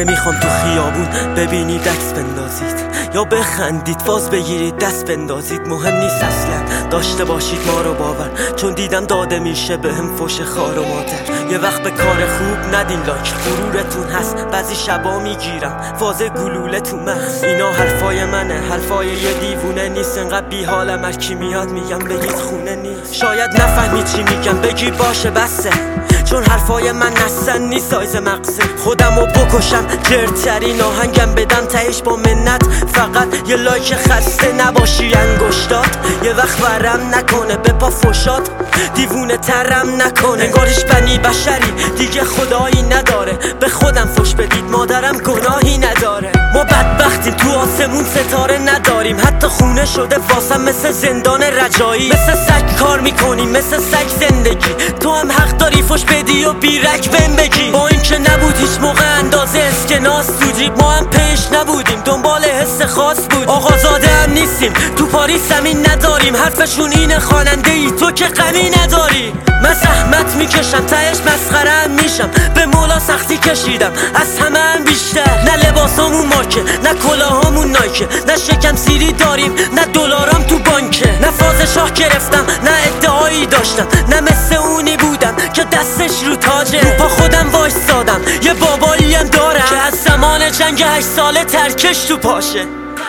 نمیخوام تو خیابون ببینید عکس بندازید یا بخندید فاز بگیرید دست بندازید. مهم نیست اصلا داشته باشید ما رو باور، چون دیدم داده میشه بهم فوش خار و مادر. یه وقت به کار خوب ندین لایک، غرورتون هست بعضی شبا میگیرم فاز گلوله تو مغز. اینا حرفای منه، حرفای یه دیوونه نیست. انقدر بی حالم هر کی میاد میگم بگید خونه نیست. شاید نفهمید چی میگم بگی باشه بسه، چون حرفای من اصلا نیست سایز مغزه. خودمو بکشم جرترین آهنگم بدم تهش با منت، فقط یه لایک خسته نباشی انگشتات. یه وقت ورم نکنه به پا فوشات، دیوونه ترم نکنه انگارش بنی بشری دیگه خدایی نداره. به خودم فوش بدید مادرم گناهی نداره. ما بدبختیم تو آسمون ستاره نداریم، حتی خونه شده واسم مثل زندان رجایی. مثل سگ کار میکنیم مثل سگ زندگی، تو هم حق داری فوش بدی و بیرک بهم بگی. با این که نبود هیچ موقع اندازه اسکناس تو جیب، ما هم پیش نبودیم دنبال حس خاص بود. آقازاده هم نیستیم تو پاریس زمین نداریم، حرفشون اینه خواننده ای تو که غمی نداری. من زحمت میکشم تهش مسخره هم میشم، به مولا سختی کشیدم از همه هم بیشتر. نه لباسامون مارکه نه کلاهامون نایکه، نه شکم سیری داریم نه دلارام تو بانکه. نه فاز شاه گرفتم نه ادعایی داشتم، نه مثل اونی بودم که دستش رو تاجه. رو پا خودم وایستادم یه بابایی هم دارم که از زمان جنگ 8 ساله ترکش تو پاشه.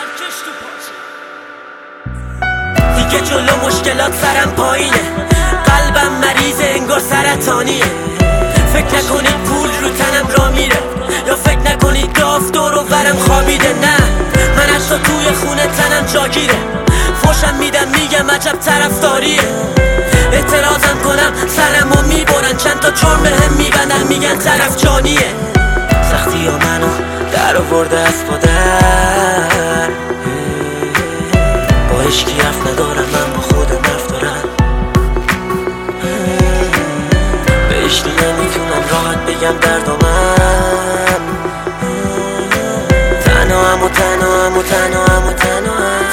دیگه جلو مشکلات سرم پایینه، قلبم مریضه انگار سرطانیه. فکر نکنید پول رو تنم را میره، یا فکر نکنید داف دور و برم خوابیده. نه من اشتا توی خونه تنم جاگیره، فوشم میدم میگم عجب طرفداریه. اعتراضم کنم سرمو میبرن، چند تا جرم بهم میبندن میگن طرف جانیه. سختی ها منو در آورده از پادر، با عشقی حرف ندارم من با خودم حرف دارم. به عشقی نمیتونم راحت بگم دردامم، تنها هم و تنها هم و تنها هم و تنها هم.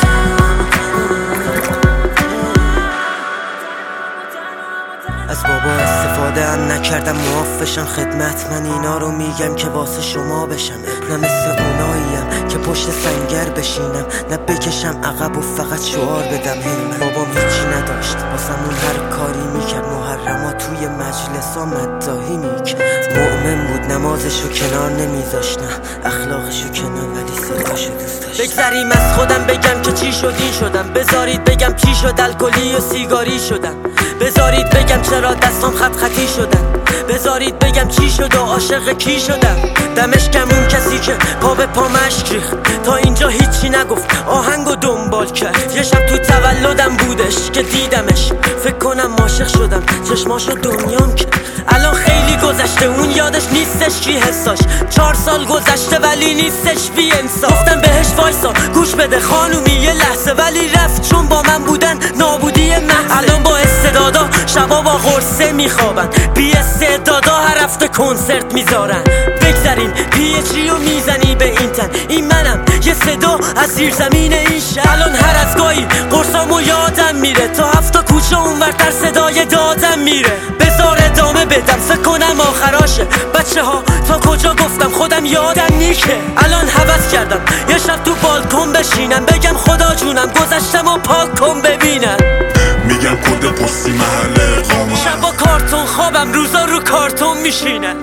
از بابا استفاده هم نکردم معافشم خدمت، من اینا رو میگم که واسه شما بشم. نه مثل اوناییم که پشت سنگر بشینم، نه بکشم عقب و فقط شعار بدم هی. بابام هیچی نداشت واسمون هر کاری میکرد، محرما توی مجلسا مداحی میکرد. مؤمن بود نمازشو کنار نمیذاشت، نه اخلاقشو کنار ولی صداشو دوست داشت. بگذریم از خودم بگم که چی شد این شدم، بذارید بگم چی شد الکلی و سیگاری شدم. بذارید بگم چرا دستام خط خطی شدن، بذارید بگم چی شد و عاشق کی شدم. دمش کم اون کسی که پا به پا مشک ریخت، تا اینجا هیچی نگفت آهنگو دنبال کرد. یه شب تو تولدم بودش که دیدمش، فکر کنم عاشق شدم چشماشو دنیام کرد. الان خیلی گذشته اون یادش نیستش کی حساش، 4 سال گذشته ولی نیستش بی انصاف. گفتم بهش وایسا گوش بده خانومی یه لحظه، ولی رفت چون با من بودن نابودی محض. الان با استعدادا شبا با قرصه میخوابن، بی استعدادا هر هفته کنسرت میذارن. بگذارین پیچی و میزنی به این تن، این منم یه صدا از زیر زمین این شهر. الان هر از گاهی قرصامو یادم میره، تا 7 کوچه اونورتر صدای دادم میره. بذار ادامه بدم فکر کنم آخراشه، بچه ها تا کجا گفتم خودم یادم نیکه. الان حوض کردم یه شب تو بالکن بشینم، بگم خدا جونم گذشتم و پاک کن ببینم. میگم کد پستی محل اقامت، شب با کارتون خوابم روزا رو کارتون میشینم.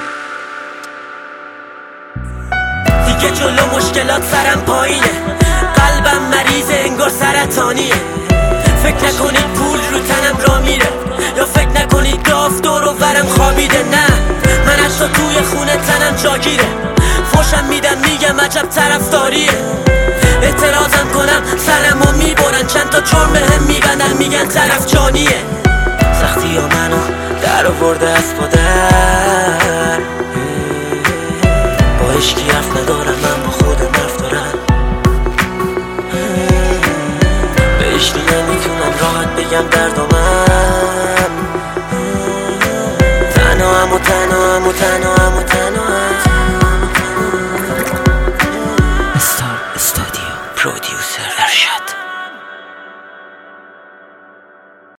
دیگه جلو مشکلات سرم پایینه، قلبم مریضه انگار سرطانیه. فکر نکنید پول رو تنم را میره، یا فکر نکنید داف دور و برم خوابیده. نه من اشتا توی خونه تنم جاگیره، فوشم میدم میگم عجب طرفداریه. اعتراضم کنم سرمو میبرن، چند تا جرم بهم میبندن میگن طرف جانیه. سختی ها منو در آورده از پادر، با عشقی حرف ندارم من با خودم حرف دارم. به عشقی نمیتونم راحت بگم دردامم، تنها هم و تنها هم و تنها هم و تنها هم. استار استودیو پرودیوسر ارشد.